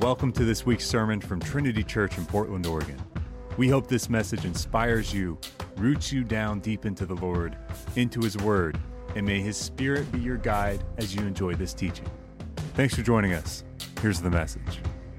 Welcome to this week's sermon from Trinity Church in Portland, Oregon. We hope this message inspires you, roots you down deep into the Lord, into His Word, and may His Spirit be your guide as you enjoy this teaching. Thanks for joining us. Here's the message.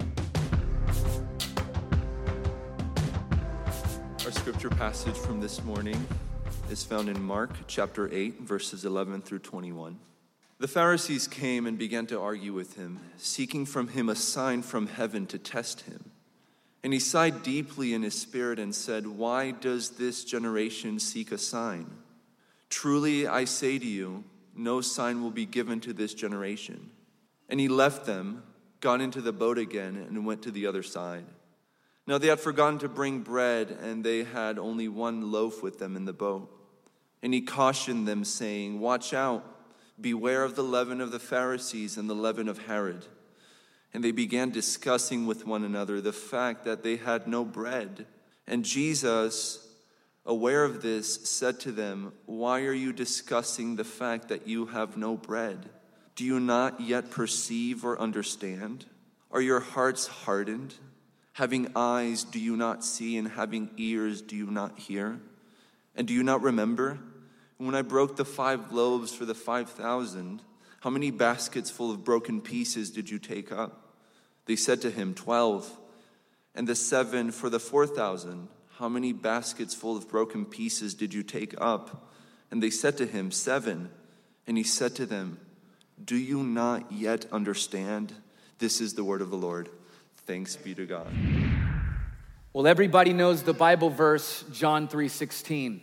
Our scripture passage from this morning is found in Mark chapter 8, verses 11 through 21. The Pharisees came and began to argue with him, seeking from him a sign from heaven to test him. And he sighed deeply in his spirit and said, "Why does this generation seek a sign? Truly I say to you, no sign will be given to this generation." And he left them, got into the boat again, and went to the other side. Now they had forgotten to bring bread, and they had only one loaf with them in the boat. And he cautioned them, saying, "Watch out. Beware of the leaven of the Pharisees and the leaven of Herod." And they began discussing with one another the fact that they had no bread. And Jesus, aware of this, said to them, "Why are you discussing the fact that you have no bread? Do you not yet perceive or understand? Are your hearts hardened? Having eyes, do you not see? And having ears, do you not hear? And do you not remember? When I broke the 5 loaves for the 5,000, how many baskets full of broken pieces did you take up?" They said to him, 12. "And the 7 for the 4,000, how many baskets full of broken pieces did you take up?" And they said to him, 7. And he said to them, "Do you not yet understand?" This is the word of the Lord. Thanks be to God. Well, everybody knows the Bible verse, John 3:16.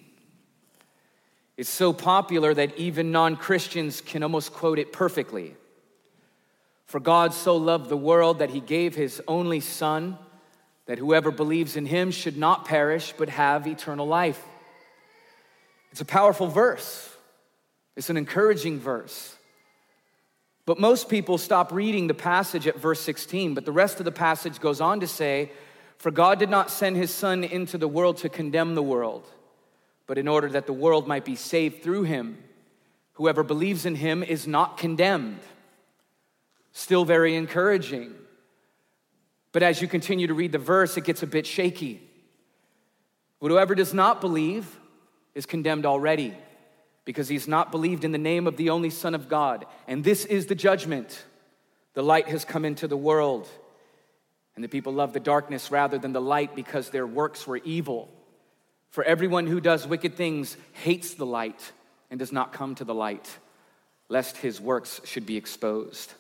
It's so popular that even non-Christians can almost quote it perfectly. "For God so loved the world that he gave his only Son, that whoever believes in him should not perish but have eternal life." It's a powerful verse. It's an encouraging verse. But most people stop reading the passage at verse 16, but the rest of the passage goes on to say, "For God did not send his Son into the world to condemn the world, but in order that the world might be saved through him. Whoever believes in him is not condemned." Still very encouraging. But as you continue to read the verse, it gets a bit shaky. But whoever does not believe is condemned already, because he's not believed in the name of the only Son of God. And this is the judgment. The light has come into the world, and the people love the darkness rather than the light, because their works were evil. For everyone who does wicked things hates the light and does not come to the light, lest his works should be exposed.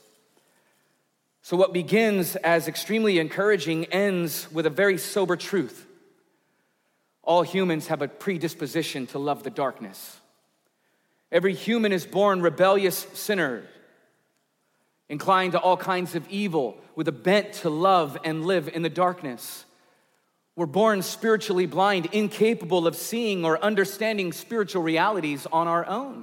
So what begins as extremely encouraging ends with a very sober truth. All humans have a predisposition to love the darkness. Every human is born rebellious sinner, inclined to all kinds of evil, with a bent to love and live in the darkness. We're born spiritually blind, incapable of seeing or understanding spiritual realities on our own.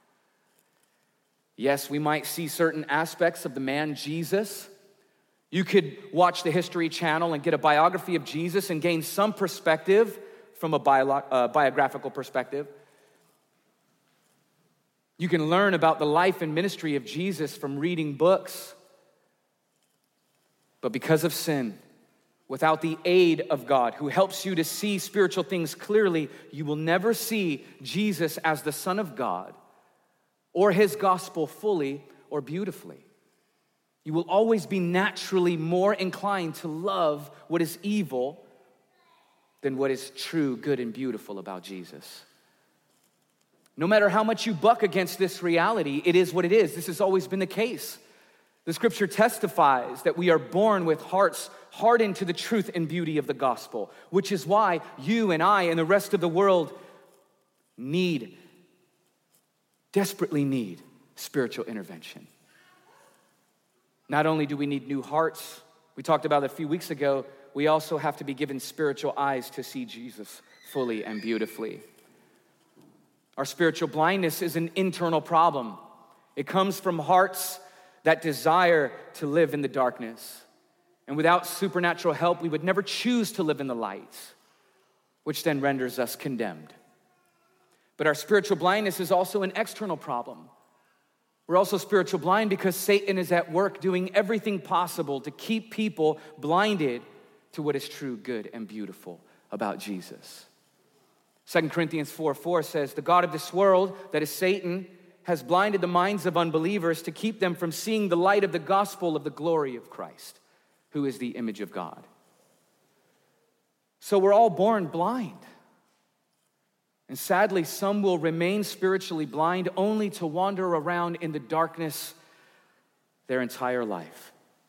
Yes, we might see certain aspects of the man Jesus. You could watch the History Channel and get a biography of Jesus and gain some perspective from a biographical perspective. You can learn about the life and ministry of Jesus from reading books. But because of sin, without the aid of God, who helps you to see spiritual things clearly, you will never see Jesus as the Son of God or his gospel fully or beautifully. You will always be naturally more inclined to love what is evil than what is true, good, and beautiful about Jesus. No matter how much you buck against this reality, it is what it is. This has always been the case. The scripture testifies that we are born with hearts hardened to the truth and beauty of the gospel, which is why you and I and the rest of the world desperately need spiritual intervention. Not only do we need new hearts, we talked about it a few weeks ago, we also have to be given spiritual eyes to see Jesus fully and beautifully. Our spiritual blindness is an internal problem. It comes from hearts that desire to live in the darkness. And without supernatural help, we would never choose to live in the light, which then renders us condemned. But our spiritual blindness is also an external problem. We're also spiritual blind because Satan is at work doing everything possible to keep people blinded to what is true, good, and beautiful about Jesus. 2 Corinthians 4:4 says, "The God of this world," that is Satan, "has blinded the minds of unbelievers to keep them from seeing the light of the gospel of the glory of Christ, who is the image of God." So we're all born blind. And sadly, some will remain spiritually blind only to wander around in the darkness their entire life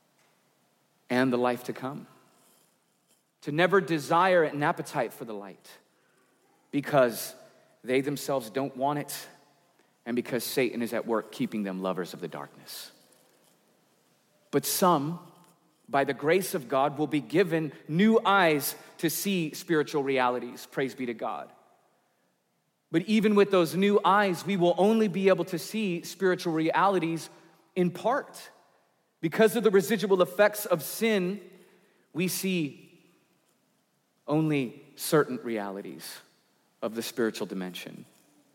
and the life to come. To never desire an appetite for the light because they themselves don't want it and because Satan is at work keeping them lovers of the darkness. But some, by the grace of God, will be given new eyes to see spiritual realities. Praise be to God. But even with those new eyes, we will only be able to see spiritual realities in part. Because of the residual effects of sin, we see only certain realities of the spiritual dimension.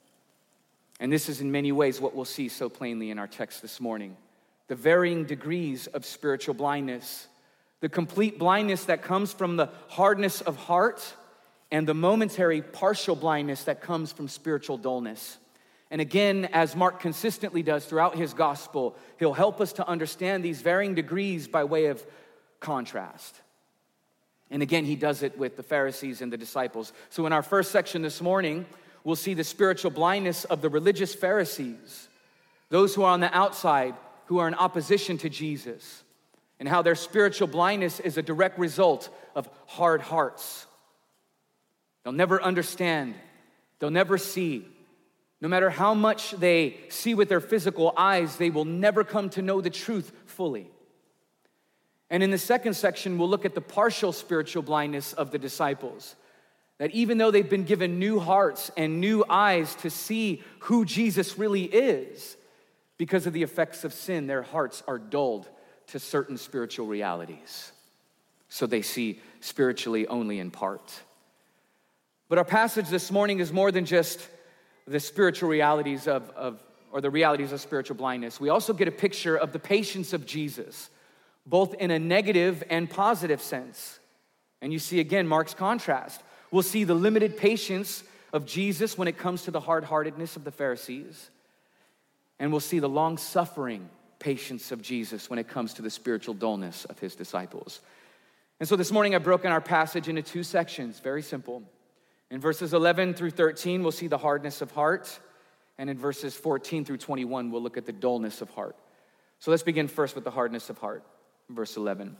And this is in many ways what we'll see so plainly in our text this morning. The varying degrees of spiritual blindness, the complete blindness that comes from the hardness of heart, and the momentary partial blindness that comes from spiritual dullness. And again, as Mark consistently does throughout his gospel, he'll help us to understand these varying degrees by way of contrast. And again, he does it with the Pharisees and the disciples. So in our first section this morning, we'll see the spiritual blindness of the religious Pharisees, those who are on the outside, who are in opposition to Jesus, and how their spiritual blindness is a direct result of hard hearts. They'll never understand. They'll never see. No matter how much they see with their physical eyes, they will never come to know the truth fully. And in the second section, we'll look at the partial spiritual blindness of the disciples. That even though they've been given new hearts and new eyes to see who Jesus really is, because of the effects of sin, their hearts are dulled to certain spiritual realities. So they see spiritually only in part. But our passage this morning is more than just the spiritual realities or the realities of spiritual blindness. We also get a picture of the patience of Jesus, both in a negative and positive sense. And you see again Mark's contrast. We'll see the limited patience of Jesus when it comes to the hard-heartedness of the Pharisees. And we'll see the long-suffering patience of Jesus when it comes to the spiritual dullness of his disciples. And so this morning I've broken our passage into two sections, very simple. In verses 11 through 13, we'll see the hardness of heart. And in verses 14 through 21, we'll look at the dullness of heart. So let's begin first with the hardness of heart. Verse 11.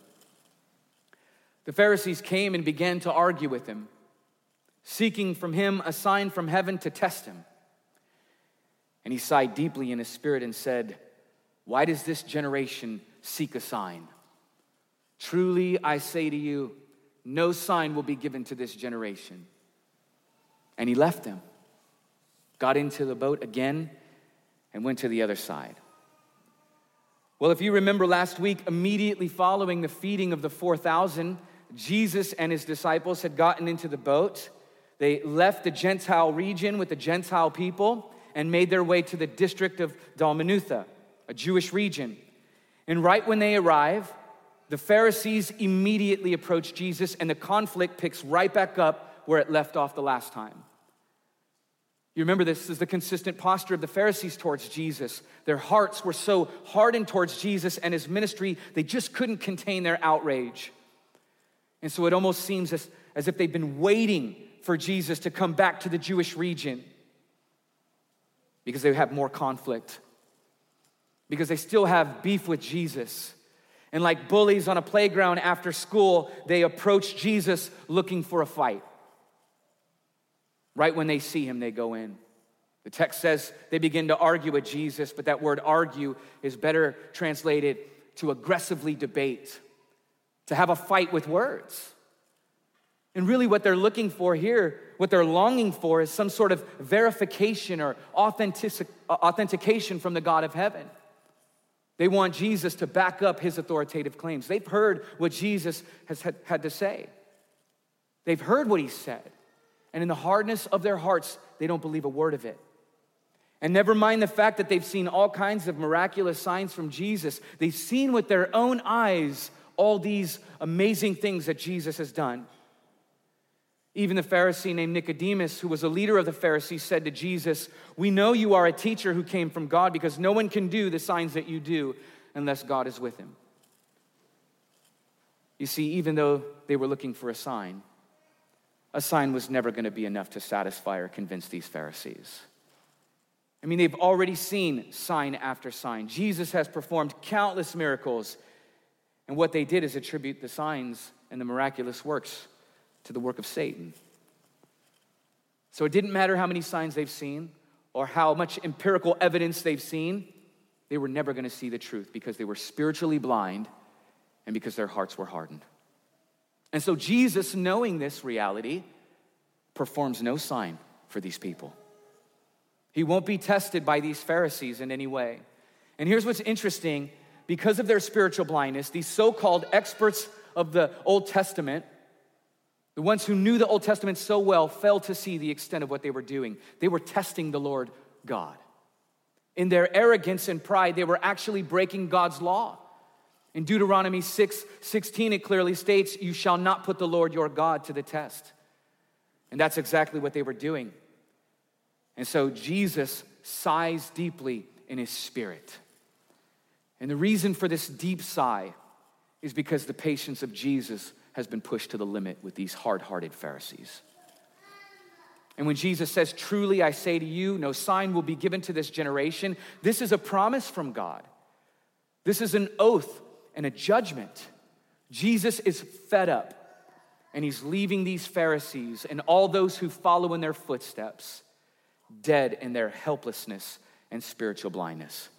The Pharisees came and began to argue with him, seeking from him a sign from heaven to test him. And he sighed deeply in his spirit and said, "Why does this generation seek a sign? Truly I say to you, no sign will be given to this generation." And he left them, got into the boat again, and went to the other side. Well, if you remember last week, immediately following the feeding of the 4,000, Jesus and his disciples had gotten into the boat. They left the Gentile region with the Gentile people and made their way to the district of Dalmanutha, a Jewish region. And right when they arrive, the Pharisees immediately approach Jesus, and the conflict picks right back up where it left off the last time. You remember this is the consistent posture of the Pharisees towards Jesus. Their hearts were so hardened towards Jesus and his ministry, they just couldn't contain their outrage. And so it almost seems as if they've been waiting for Jesus to come back to the Jewish region because they have more conflict, because they still have beef with Jesus. And like bullies on a playground after school, they approach Jesus looking for a fight. Right when they see him, they go in. The text says they begin to argue with Jesus, but that word argue is better translated to aggressively debate, to have a fight with words. And really what they're looking for here, what they're longing for is some sort of verification or authentication from the God of heaven. They want Jesus to back up his authoritative claims. They've heard what Jesus has had to say. They've heard what he said. And in the hardness of their hearts, they don't believe a word of it. And never mind the fact that they've seen all kinds of miraculous signs from Jesus. They've seen with their own eyes all these amazing things that Jesus has done. Even the Pharisee named Nicodemus, who was a leader of the Pharisees, said to Jesus, "We know you are a teacher who came from God, because no one can do the signs that you do unless God is with him." You see, even though they were looking for a sign was never going to be enough to satisfy or convince these Pharisees. I mean, they've already seen sign after sign. Jesus has performed countless miracles, and what they did is attribute the signs and the miraculous works to the work of Satan. So it didn't matter how many signs they've seen or how much empirical evidence they've seen, they were never going to see the truth because they were spiritually blind and because their hearts were hardened. And so Jesus, knowing this reality, performs no sign for these people. He won't be tested by these Pharisees in any way. And here's what's interesting. Because of their spiritual blindness, these so-called experts of the Old Testament, the ones who knew the Old Testament so well, failed to see the extent of what they were doing. They were testing the Lord God. In their arrogance and pride, they were actually breaking God's law. In Deuteronomy 6:16, it clearly states, "You shall not put the Lord your God to the test." And that's exactly what they were doing. And so Jesus sighs deeply in his spirit. And the reason for this deep sigh is because the patience of Jesus has been pushed to the limit with these hard-hearted Pharisees. And when Jesus says, "Truly I say to you, no sign will be given to this generation," this is a promise from God. This is an oath and a judgment. Jesus is fed up, and he's leaving these Pharisees and all those who follow in their footsteps dead in their helplessness and spiritual blindness.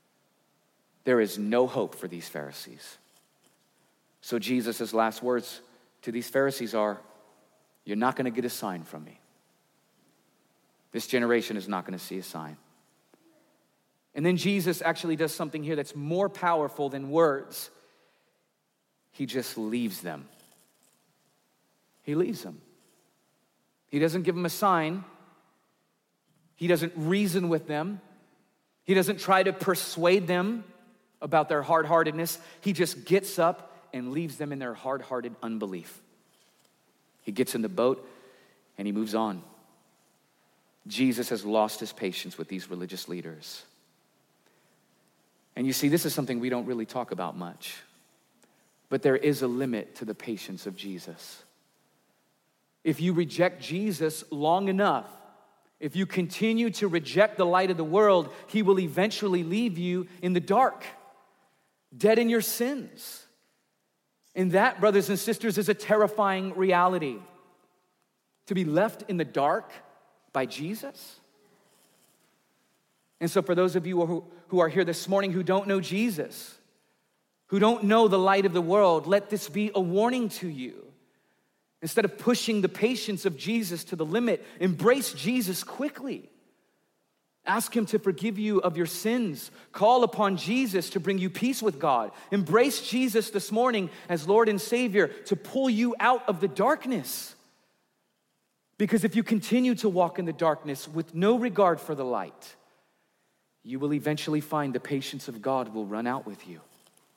There is no hope for these Pharisees. So Jesus' last words to these Pharisees are, "You're not going to get a sign from me. This generation is not going to see a sign." And then Jesus actually does something here that's more powerful than words. He just leaves them. He leaves them. He doesn't give them a sign. He doesn't reason with them. He doesn't try to persuade them about their hard-heartedness. He just gets up and leaves them in their hard-hearted unbelief. He gets in the boat and he moves on. Jesus has lost his patience with these religious leaders. And you see, this is something we don't really talk about much. But there is a limit to the patience of Jesus. If you reject Jesus long enough, if you continue to reject the light of the world, he will eventually leave you in the dark, dead in your sins. And that, brothers and sisters, is a terrifying reality. To be left in the dark by Jesus. And so for those of you who are here this morning who don't know Jesus, who don't know the light of the world, let this be a warning to you. Instead of pushing the patience of Jesus to the limit, embrace Jesus quickly. Ask him to forgive you of your sins. Call upon Jesus to bring you peace with God. Embrace Jesus this morning as Lord and Savior to pull you out of the darkness. Because if you continue to walk in the darkness with no regard for the light, you will eventually find the patience of God will run out with you.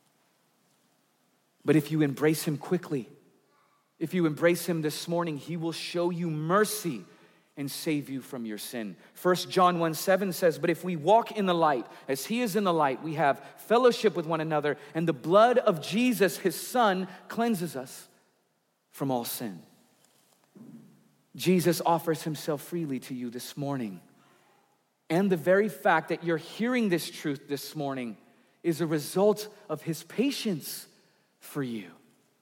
But if you embrace him quickly, if you embrace him this morning, he will show you mercy and save you from your sin. 1 John 1:7 says, "But if we walk in the light, as he is in the light, we have fellowship with one another, and the blood of Jesus, his son, cleanses us from all sin." Jesus offers himself freely to you this morning. And the very fact that you're hearing this truth this morning is a result of his patience for you.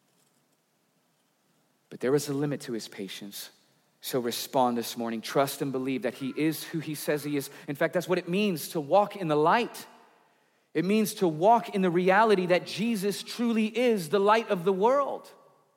But there is a limit to his patience. So respond this morning. Trust and believe that he is who he says he is. In fact, that's what it means to walk in the light. It means to walk in the reality that Jesus truly is the light of the world.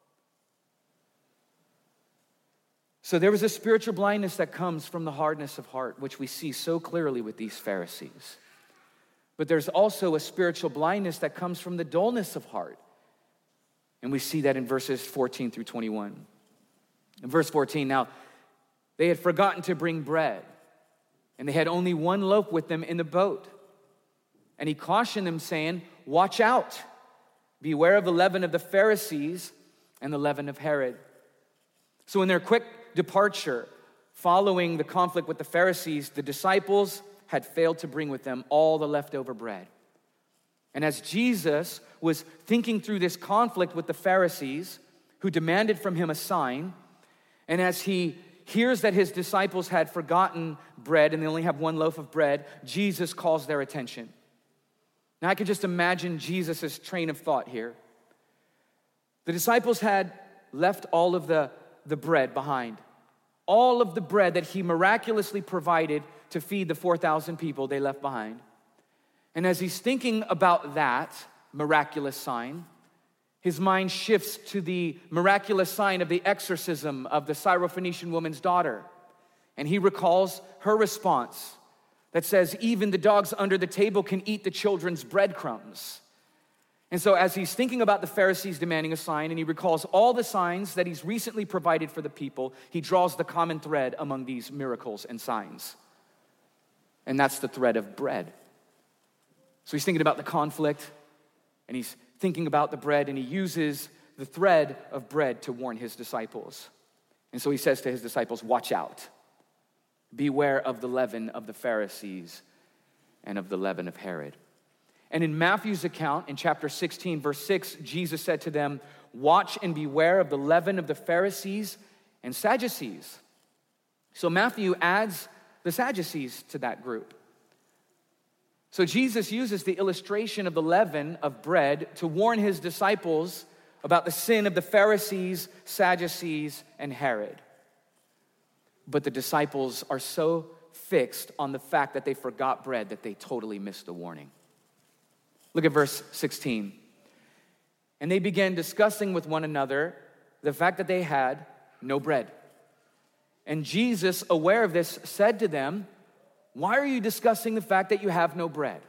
So there was a spiritual blindness that comes from the hardness of heart, which we see so clearly with these Pharisees. But there's also a spiritual blindness that comes from the dullness of heart. And we see that in verses 14 through 21. In verse 14, now, they had forgotten to bring bread. and they had only one loaf with them in the boat. And he cautioned them, saying, "Watch out, beware of the leaven of the Pharisees and the leaven of Herod." So in their quick departure, following the conflict with the Pharisees, the disciples had failed to bring with them all the leftover bread. And as Jesus was thinking through this conflict with the Pharisees, who demanded from him a sign, and as he hears that his disciples had forgotten bread and they only have one loaf of bread, Jesus calls their attention. Now I could just imagine Jesus' train of thought here. The disciples had left all of the bread behind. All of the bread that he miraculously provided to feed the 4,000 people they left behind. And as he's thinking about that miraculous sign, his mind shifts to the miraculous sign of the exorcism of the Syrophoenician woman's daughter. And he recalls her response that says, "Even the dogs under the table can eat the children's breadcrumbs." And so as he's thinking about the Pharisees demanding a sign, and he recalls all the signs that he's recently provided for the people, he draws the common thread among these miracles and signs. And that's the thread of bread. So he's thinking about the conflict, and he's thinking about the bread, and he uses the thread of bread to warn his disciples. And so he says to his disciples, "Watch out. Beware of the leaven of the Pharisees and of the leaven of Herod." And in Matthew's account, in chapter 16, verse 6, Jesus said to them, "Watch and beware of the leaven of the Pharisees and Sadducees." So Matthew adds the Sadducees to that group. So Jesus uses the illustration of the leaven of bread to warn his disciples about the sin of the Pharisees, Sadducees, and Herod. But the disciples are so fixed on the fact that they forgot bread that they totally missed the warning. Look at verse 16. "And they began discussing with one another the fact that they had no bread. And Jesus, aware of this, said to them, 'Why are you discussing the fact that you have no bread?'"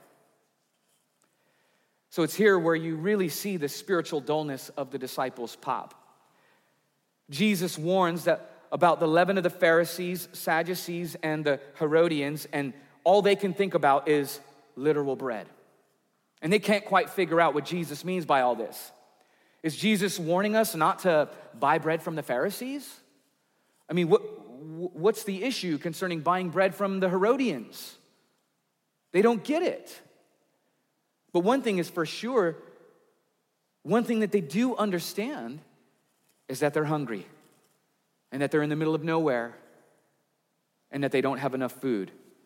So it's here where you really see the spiritual dullness of the disciples pop. Jesus warns about the leaven of the Pharisees, Sadducees, and the Herodians, and all they can think about is literal bread. And they can't quite figure out what Jesus means by all this. Is Jesus warning us not to buy bread from the Pharisees? I mean, what's the issue concerning buying bread from the Herodians? They don't get it. But one thing is for sure, one thing that they do understand is that they're hungry and that they're in the middle of nowhere and that they don't have enough food.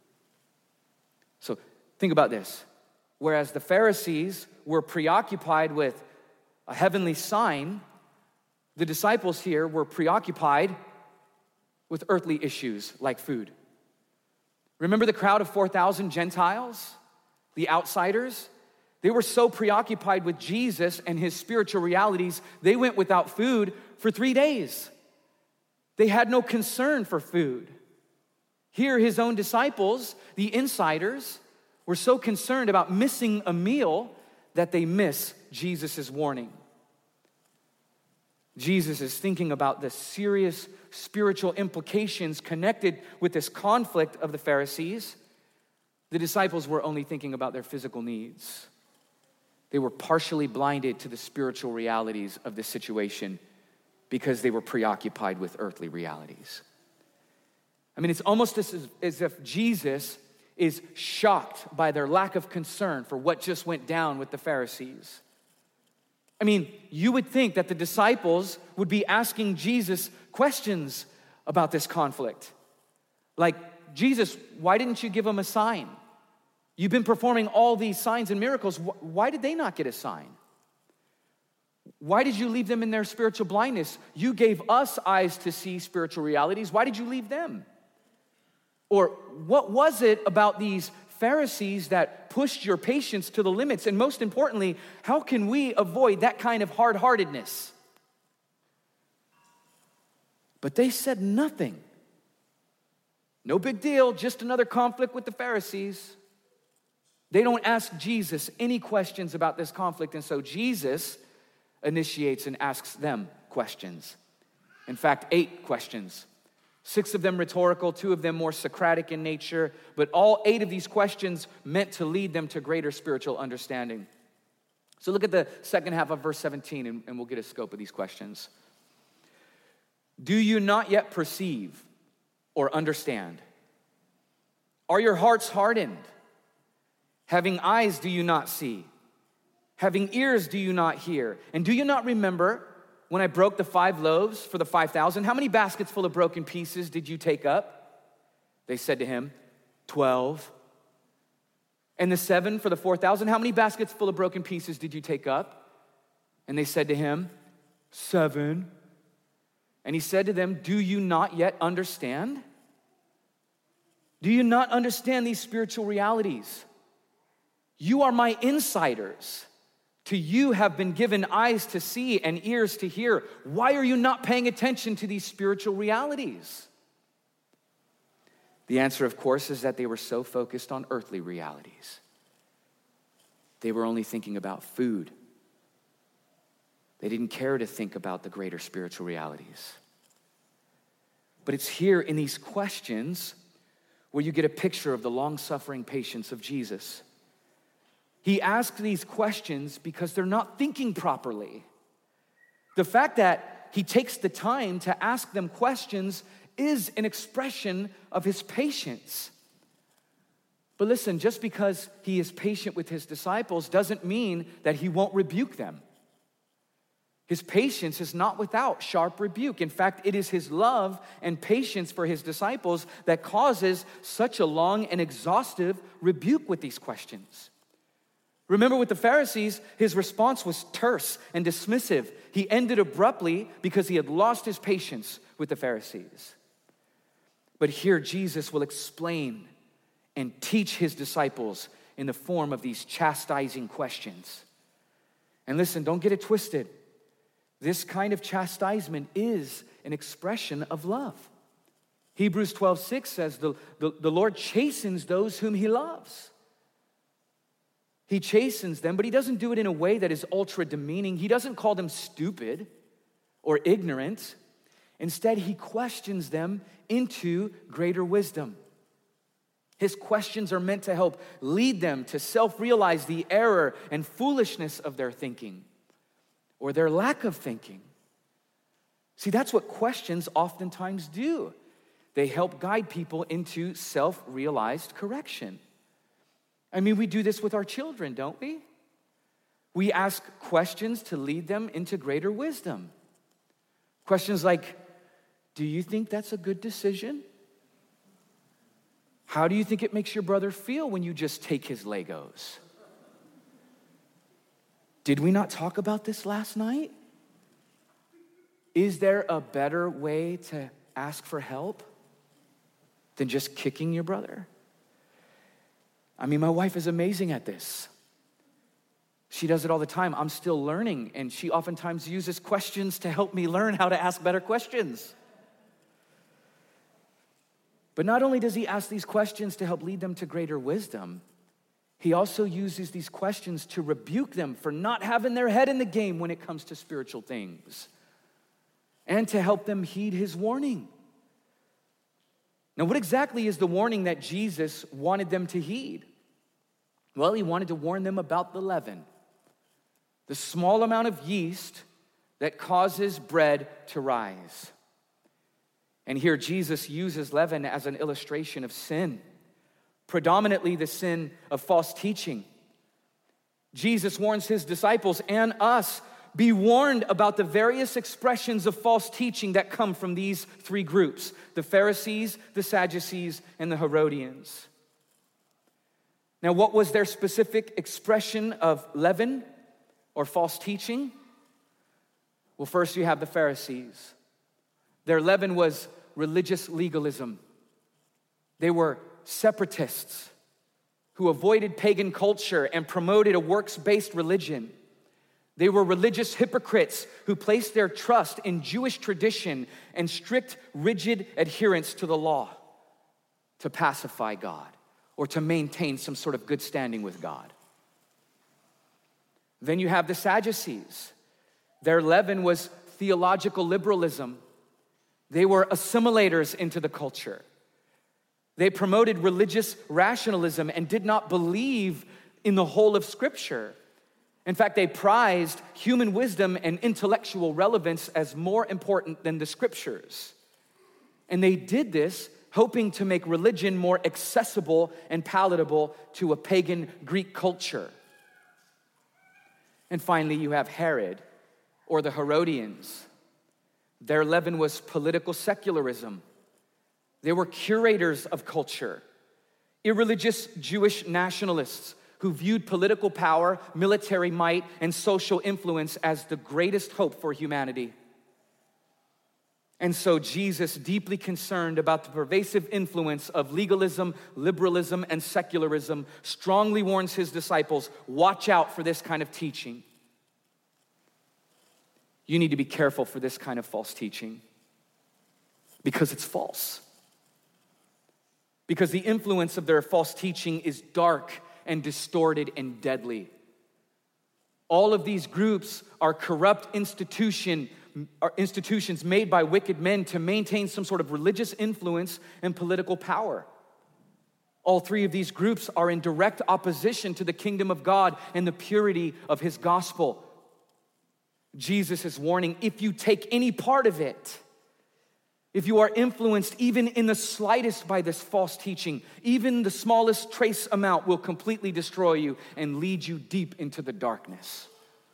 So think about this. Whereas the Pharisees were preoccupied with a heavenly sign, the disciples here were preoccupied with earthly issues like food. Remember the crowd of 4,000 Gentiles, the outsiders? They were so preoccupied with Jesus and his spiritual realities, they went without food for 3 days. They had no concern for food. Here, his own disciples, the insiders, were so concerned about missing a meal that they miss Jesus' warning. Jesus is thinking about the serious spiritual implications connected with this conflict of the Pharisees. The disciples were only thinking about their physical needs. They were partially blinded to the spiritual realities of this situation because they were preoccupied with earthly realities. I mean, it's almost as if Jesus is shocked by their lack of concern for what just went down with the Pharisees. I mean, you would think that the disciples would be asking Jesus questions about this conflict. Like, "Jesus, why didn't you give them a sign? You've been performing all these signs and miracles. Why did they not get a sign? Why did you leave them in their spiritual blindness? You gave us eyes to see spiritual realities. Why did you leave them? Or what was it about these Pharisees that pushed your patience to the limits? And most importantly, how can we avoid that kind of hard-heartedness?" But they said nothing. No big deal, just another conflict with the Pharisees. They don't ask Jesus any questions about this conflict, and so Jesus initiates and asks them questions. In fact, 8 questions. 6 of them rhetorical, 2 of them more Socratic in nature, but all 8 of these questions meant to lead them to greater spiritual understanding. So look at the second half of verse 17, and we'll get a scope of these questions. Do you not yet perceive or understand? Are your hearts hardened? Having eyes, do you not see? Having ears, do you not hear? And do you not remember when I broke the 5 loaves for the 5,000? How many baskets full of broken pieces did you take up? They said to him, 12. And the 7 for the 4,000? How many baskets full of broken pieces did you take up? And they said to him, 7. And he said to them, do you not yet understand? Do you not understand these spiritual realities? You are my insiders. To you have been given eyes to see and ears to hear. Why are you not paying attention to these spiritual realities? The answer, of course, is that they were so focused on earthly realities. They were only thinking about food. They didn't care to think about the greater spiritual realities. But it's here in these questions where you get a picture of the long-suffering patience of Jesus. He asks these questions because they're not thinking properly. The fact that he takes the time to ask them questions is an expression of his patience. But listen, just because he is patient with his disciples doesn't mean that he won't rebuke them. His patience is not without sharp rebuke. In fact, it is his love and patience for his disciples that causes such a long and exhaustive rebuke with these questions. Remember with the Pharisees, his response was terse and dismissive. He ended abruptly because he had lost his patience with the Pharisees. But here Jesus will explain and teach his disciples in the form of these chastising questions. And listen, don't get it twisted. This kind of chastisement is an expression of love. Hebrews 12:6 says the Lord chastens those whom he loves. He chastens them, but he doesn't do it in a way that is ultra demeaning. He doesn't call them stupid or ignorant. Instead, he questions them into greater wisdom. His questions are meant to help lead them to self-realize the error and foolishness of their thinking or their lack of thinking. See, that's what questions oftentimes do. They help guide people into self-realized correction. I mean, we do this with our children, don't we? We ask questions to lead them into greater wisdom. Questions like, do you think that's a good decision? How do you think it makes your brother feel when you just take his Legos? Did we not talk about this last night? Is there a better way to ask for help than just kicking your brother? I mean, my wife is amazing at this. She does it all the time. I'm still learning, and she oftentimes uses questions to help me learn how to ask better questions. But not only does he ask these questions to help lead them to greater wisdom, he also uses these questions to rebuke them for not having their head in the game when it comes to spiritual things, and to help them heed his warning. Now, what exactly is the warning that Jesus wanted them to heed? Well, he wanted to warn them about the leaven, the small amount of yeast that causes bread to rise. And here Jesus uses leaven as an illustration of sin, predominantly the sin of false teaching. Jesus warns his disciples and us, be warned about the various expressions of false teaching that come from these 3 groups, the Pharisees, the Sadducees, and the Herodians. Now, what was their specific expression of leaven or false teaching? Well, first you have the Pharisees. Their leaven was religious legalism. They were separatists who avoided pagan culture and promoted a works-based religion. They were religious hypocrites who placed their trust in Jewish tradition and strict, rigid adherence to the law to pacify God or to maintain some sort of good standing with God. Then you have the Sadducees. Their leaven was theological liberalism. They were assimilators into the culture. They promoted religious rationalism and did not believe in the whole of Scripture. In fact, they prized human wisdom and intellectual relevance as more important than the Scriptures. And they did this hoping to make religion more accessible and palatable to a pagan Greek culture. And finally, you have Herod, or the Herodians. Their leaven was political secularism. They were curators of culture, irreligious Jewish nationalists who viewed political power, military might, and social influence as the greatest hope for humanity. And so Jesus, deeply concerned about the pervasive influence of legalism, liberalism, and secularism, strongly warns his disciples, watch out for this kind of teaching. You need to be careful for this kind of false teaching because it's false. Because the influence of their false teaching is dark and distorted and deadly. All of these groups are corrupt institutions made by wicked men to maintain some sort of religious influence and political power. All three of these groups are in direct opposition to the kingdom of God and the purity of his gospel. Jesus is warning, if you take any part of it, if you are influenced even in the slightest by this false teaching, even the smallest trace amount will completely destroy you and lead you deep into the darkness.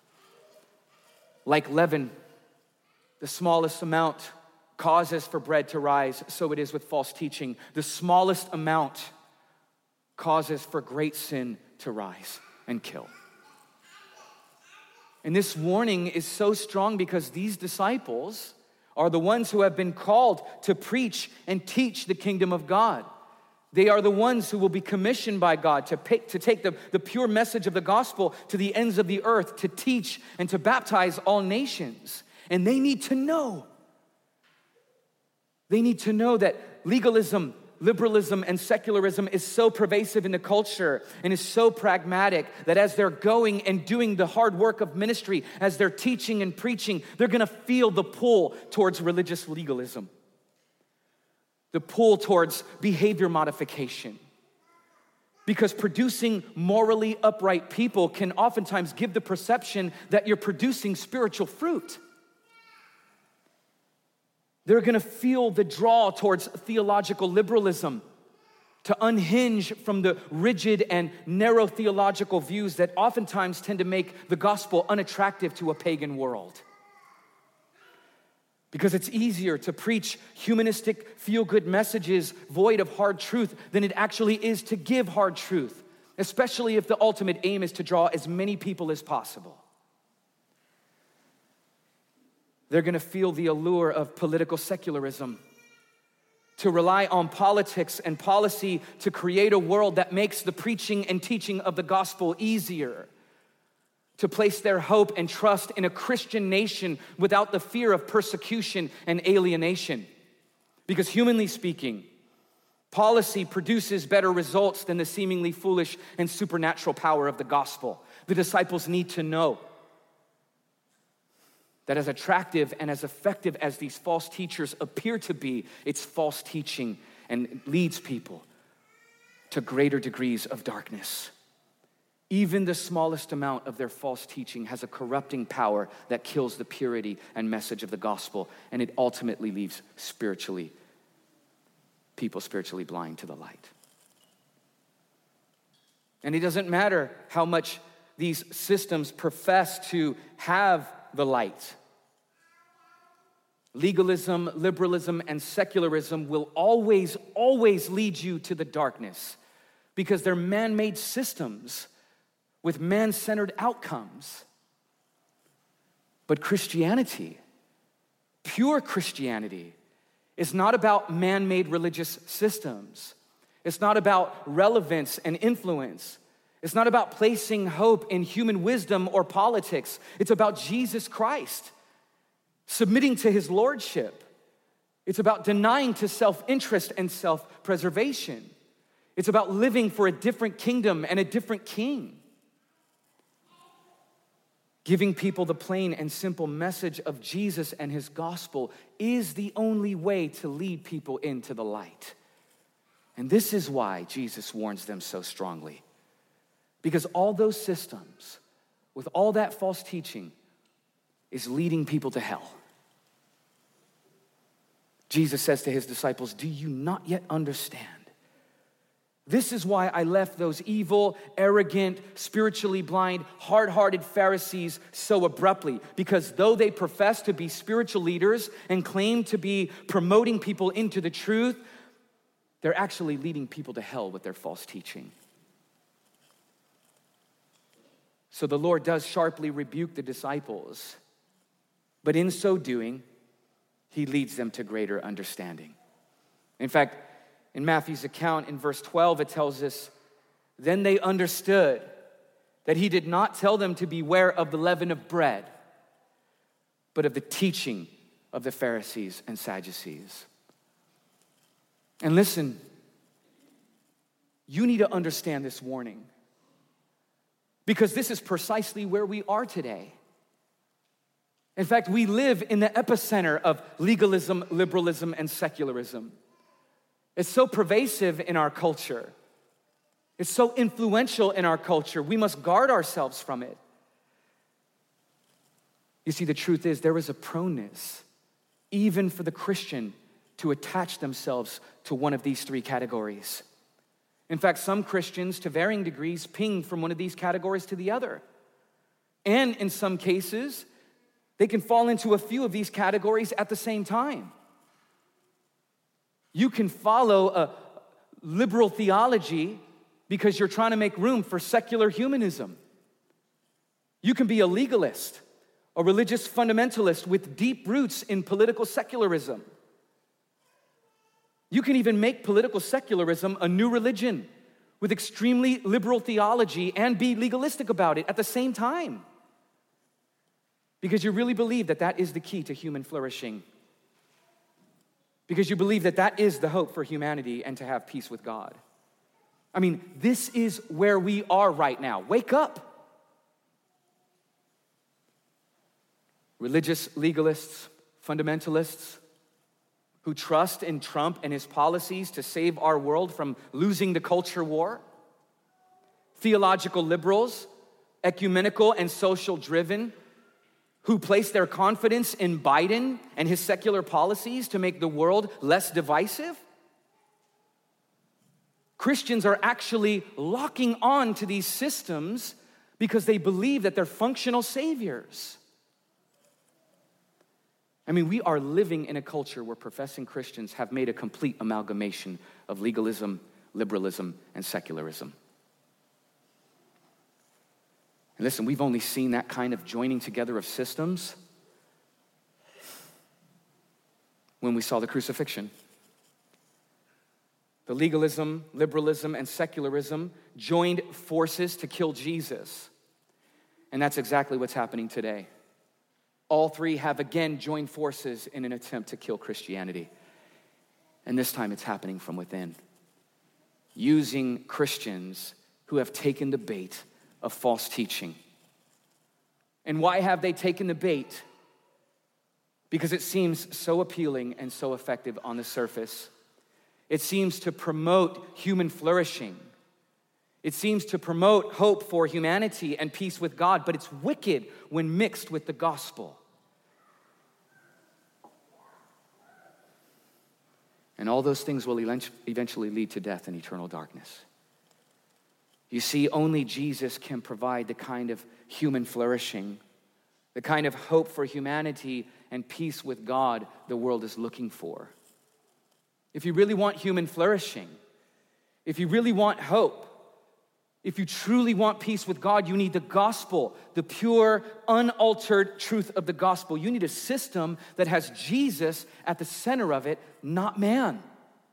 Like leaven, the smallest amount causes for bread to rise, so it is with false teaching. The smallest amount causes for great sin to rise and kill. And this warning is so strong because these disciples are the ones who have been called to preach and teach the kingdom of God. They are the ones who will be commissioned by God to take the pure message of the gospel to the ends of the earth, to teach and to baptize all nations. And they need to know. They need to know that legalism, liberalism, and secularism is so pervasive in the culture and is so pragmatic that as they're going and doing the hard work of ministry, as they're teaching and preaching, they're gonna feel the pull towards religious legalism, the pull towards behavior modification. Because producing morally upright people can oftentimes give the perception that you're producing spiritual fruit. They're gonna feel the draw towards theological liberalism, to unhinge from the rigid and narrow theological views that oftentimes tend to make the gospel unattractive to a pagan world. Because it's easier to preach humanistic, feel-good messages void of hard truth than it actually is to give hard truth, especially if the ultimate aim is to draw as many people as possible. They're gonna feel the allure of political secularism, to rely on politics and policy to create a world that makes the preaching and teaching of the gospel easier, to place their hope and trust in a Christian nation without the fear of persecution and alienation. Because humanly speaking, policy produces better results than the seemingly foolish and supernatural power of the gospel. The disciples need to know that as attractive and as effective as these false teachers appear to be, it's false teaching and leads people to greater degrees of darkness. Even the smallest amount of their false teaching has a corrupting power that kills the purity and message of the gospel, and it ultimately leaves people spiritually blind to the light. And it doesn't matter how much these systems profess to have the light. Legalism, liberalism, and secularism will always lead you to the darkness because they're man-made systems with man-centered outcomes. But Christianity, pure Christianity, is not about man-made religious systems. It's not about relevance and influence. It's not about placing hope in human wisdom or politics. It's about Jesus Christ, submitting to his lordship. It's about denying to self-interest and self-preservation. It's about living for a different kingdom and a different king. Giving people the plain and simple message of Jesus and his gospel is the only way to lead people into the light. And this is why Jesus warns them so strongly. Because all those systems, with all that false teaching, is leading people to hell. Jesus says to his disciples, "Do you not yet understand? This is why I left those evil, arrogant, spiritually blind, hard-hearted Pharisees so abruptly. Because though they profess to be spiritual leaders and claim to be promoting people into the truth, they're actually leading people to hell with their false teaching." So the Lord does sharply rebuke the disciples, but in so doing, he leads them to greater understanding. In fact, in Matthew's account, in verse 12, it tells us, "Then they understood that he did not tell them to beware of the leaven of bread, but of the teaching of the Pharisees and Sadducees." And listen, you need to understand this warning, because this is precisely where we are today. In fact, we live in the epicenter of legalism, liberalism, and secularism. It's so pervasive in our culture. It's so influential in our culture. We must guard ourselves from it. You see, the truth is there is a proneness, even for the Christian, to attach themselves to one of these three categories. In fact, some Christians, to varying degrees, ping from one of these categories to the other. And in some cases, they can fall into a few of these categories at the same time. You can follow a liberal theology because you're trying to make room for secular humanism. You can be a legalist, a religious fundamentalist with deep roots in political secularism. You can even make political secularism a new religion with extremely liberal theology and be legalistic about it at the same time, because you really believe that that is the key to human flourishing. Because you believe that that is the hope for humanity and to have peace with God. I mean, this is where we are right now. Wake up. Religious legalists, fundamentalists who trust in Trump and his policies to save our world from losing the culture war. Theological liberals, ecumenical and social driven, who place their confidence in Biden and his secular policies to make the world less divisive. Christians are actually locking on to these systems because they believe that they're functional saviors. I mean, we are living in a culture where professing Christians have made a complete amalgamation of legalism, liberalism, and secularism. And listen, we've only seen that kind of joining together of systems when we saw the crucifixion. The legalism, liberalism, and secularism joined forces to kill Jesus. And that's exactly what's happening today. All three have again joined forces in an attempt to kill Christianity. And this time it's happening from within, using Christians who have taken the bait of false teaching. And why have they taken the bait? Because it seems so appealing and so effective on the surface. It seems to promote human flourishing. It seems to promote hope for humanity and peace with God, but it's wicked when mixed with the gospel. And all those things will eventually lead to death and eternal darkness. You see, only Jesus can provide the kind of human flourishing, the kind of hope for humanity and peace with God the world is looking for. If you really want human flourishing, if you really want hope, if you truly want peace with God, you need the gospel, the pure, unaltered truth of the gospel. You need a system that has Jesus at the center of it, not man.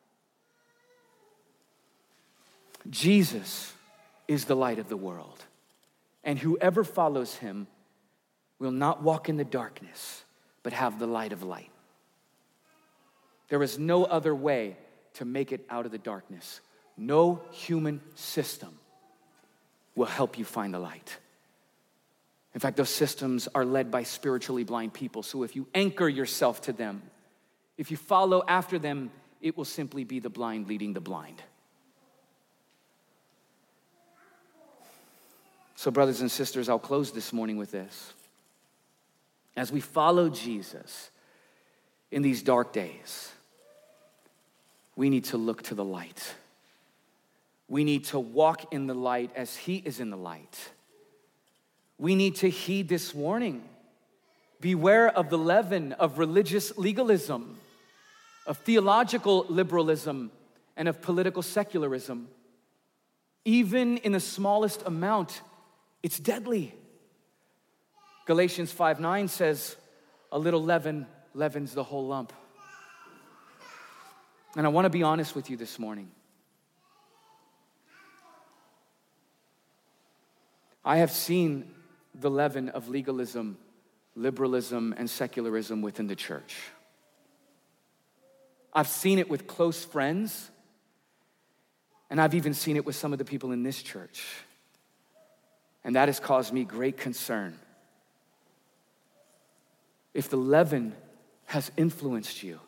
Jesus is the light of the world, and whoever follows him will not walk in the darkness, but have the light of light. There is no other way to make it out of the darkness. No human system will help you find the light. In fact, those systems are led by spiritually blind people. So if you anchor yourself to them, if you follow after them, it will simply be the blind leading the blind. So brothers and sisters, I'll close this morning with this. As we follow Jesus in these dark days, we need to look to the light. We need to walk in the light as he is in the light. We need to heed this warning. Beware of the leaven of religious legalism, of theological liberalism, and of political secularism. Even in the smallest amount, it's deadly. Galatians 5:9 says, a little leaven leavens the whole lump. And I want to be honest with you this morning. I have seen the leaven of legalism, liberalism, and secularism within the church. I've seen it with close friends, and I've even seen it with some of the people in this church. And that has caused me great concern. If the leaven has influenced you,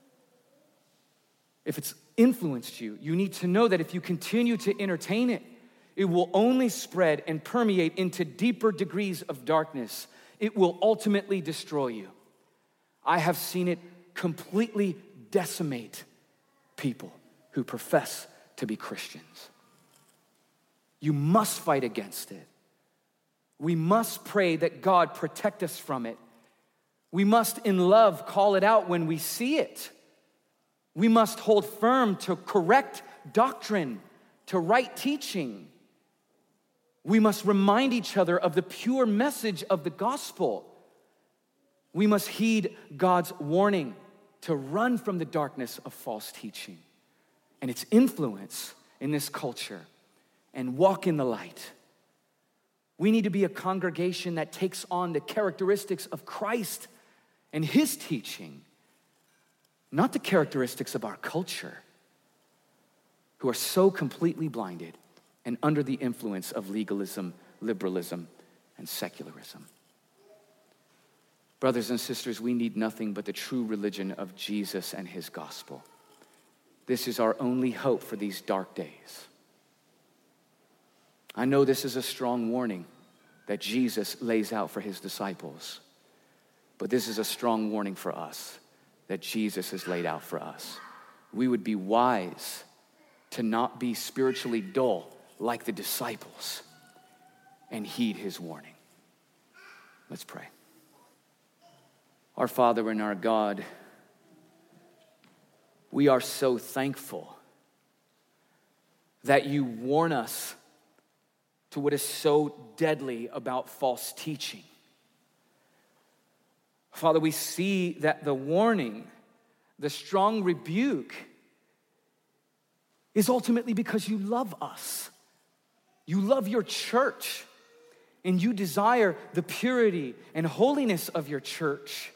if it's influenced you, you need to know that if you continue to entertain it, it will only spread and permeate into deeper degrees of darkness. It will ultimately destroy you. I have seen it completely decimate people who profess to be Christians. You must fight against it. We must pray that God protect us from it. We must, in love, call it out when we see it. We must hold firm to correct doctrine, to right teaching. We must remind each other of the pure message of the gospel. We must heed God's warning to run from the darkness of false teaching and its influence in this culture and walk in the light. We need to be a congregation that takes on the characteristics of Christ and his teaching, not the characteristics of our culture, who are so completely blinded and under the influence of legalism, liberalism, and secularism. Brothers and sisters, we need nothing but the true religion of Jesus and his gospel. This is our only hope for these dark days. I know this is a strong warning that Jesus lays out for his disciples, but this is a strong warning for us that Jesus has laid out for us. We would be wise to not be spiritually dull like the disciples and heed his warning. Let's pray. Our Father and our God, we are so thankful that you warn us to what is so deadly about false teaching. Father, we see that the warning, the strong rebuke, is ultimately because you love us. You love your church, and you desire the purity and holiness of your church.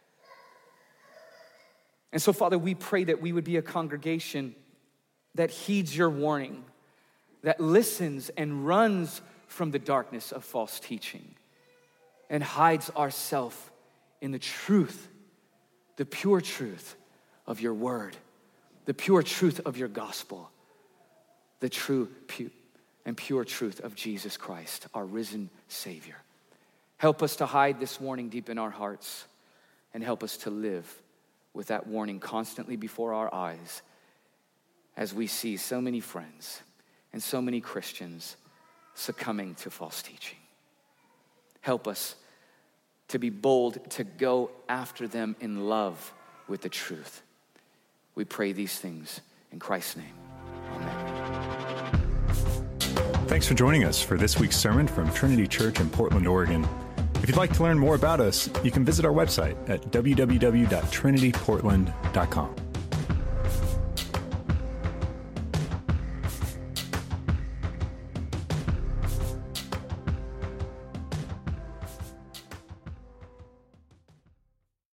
And so, Father, we pray that we would be a congregation that heeds your warning, that listens and runs from the darkness of false teaching and hides ourselves in the truth, the pure truth of your word, the pure truth of your gospel, the true and pure truth of Jesus Christ, our risen Savior. Help us to hide this warning deep in our hearts and help us to live with that warning constantly before our eyes as we see so many friends and so many Christians succumbing to false teaching. Help us to be bold to go after them in love with the truth. We pray these things in Christ's name. Amen. Thanks for joining us for this week's sermon from Trinity Church in Portland, Oregon. If you'd like to learn more about us, you can visit our website at www.trinityportland.com.